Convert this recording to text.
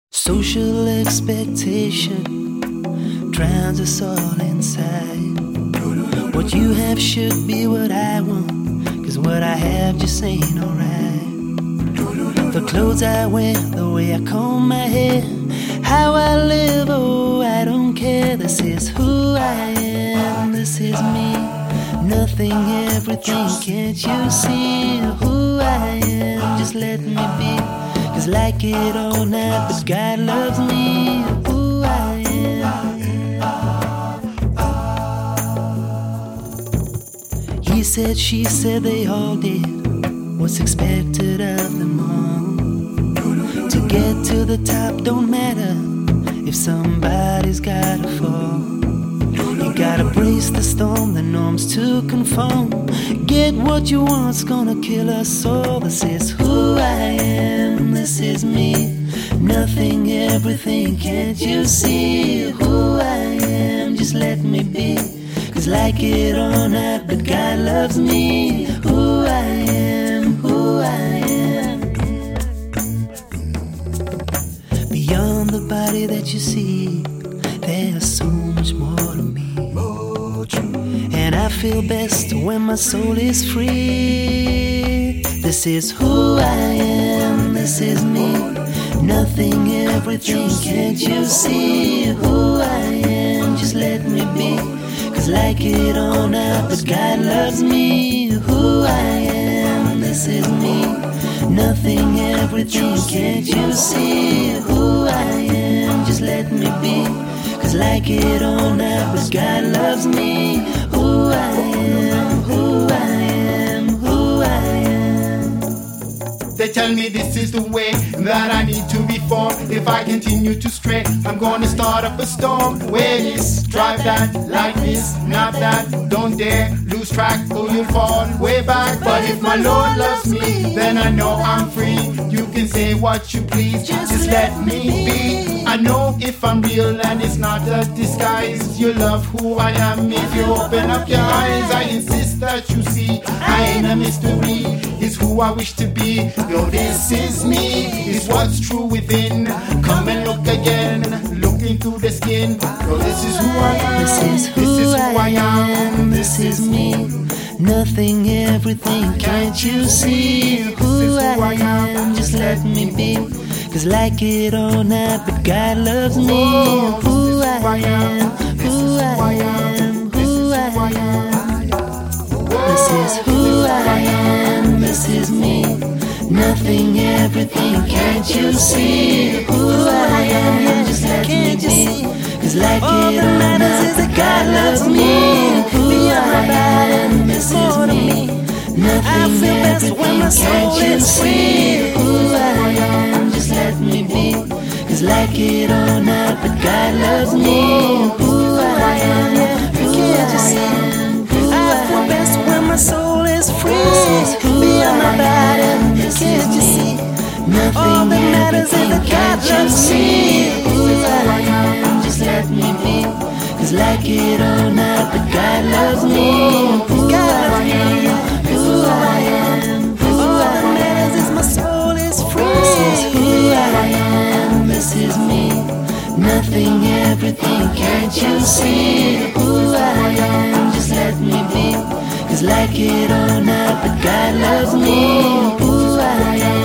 Social expectation drowns us all inside. What you have should be what I want, 'cause what I have just ain't alright. The clothes I wear, the way I comb my hair, how I live, oh I don't care. This is who I am, this is me. Nothing, everything, can't you see who I am? Just let me be, 'cause like it or not, but God loves me, who I am. He said, she said, they all did what's expected of them all. To get to the top don't matter if somebody's gotta fall. You gotta brace the storm, the norms to conform. Get what you want's gonna kill us all. This is who I am, this is me. Nothing, everything, can't you see who I am? Just let me be, 'cause like it or not, but God loves me, who I am, who I am. Beyond the body that you see, there's so much more to me. And I feel best when my soul is free. This is who I am, this is me. Nothing, everything, can't you see who I am? Just let me be, 'cause like it or not, but God loves me, who I am, this is me. Nothing, everything, can't you see who I am? Just let me be, 'cause like it or not, but God loves me, who I am, who I am, who I am. They tell me this is the way that I need to be for. If I continue to stray, I'm gonna start up a storm. Way this, drive that, like this, not that. Don't dare lose track or you'll fall way back. But if my Lord loves me, then I know I'm free. You can say what you please, just let me be. I know if I'm real and it's not a disguise. You love who I am if you open up your eyes. I insist that you see I ain't a mystery. It's who I wish to be. Yo, this is me, it's what's true within. Come and look again, looking through the skin. Yo, this is who I am, this is who I am, this is me. Nothing, everything, can't you see who I am? Just let me be, 'cause like it or not, but God loves me, who I am, who I am, who I am. This is who I am, this is me. Nothing, everything, can't you see who I am? Just let me be, 'cause like it or not, but God loves me, who I am, this is me. Nothing, everything, can't you see who I am? Just let me be, 'cause like it or not, but God loves me, who I am, who I am, who I feel best when my soul is free. This is who I am, can't you see? Nothing, all that matters is that God loves me, who I am. Just let me be, 'cause like it or not, but God loves me, who I am, who I am, who all that matters is my soul is free. This is who I am, this is me. Nothing, everything, can't you see who I am? Just let me be, 'cause like it or not, but God loves me, who I am.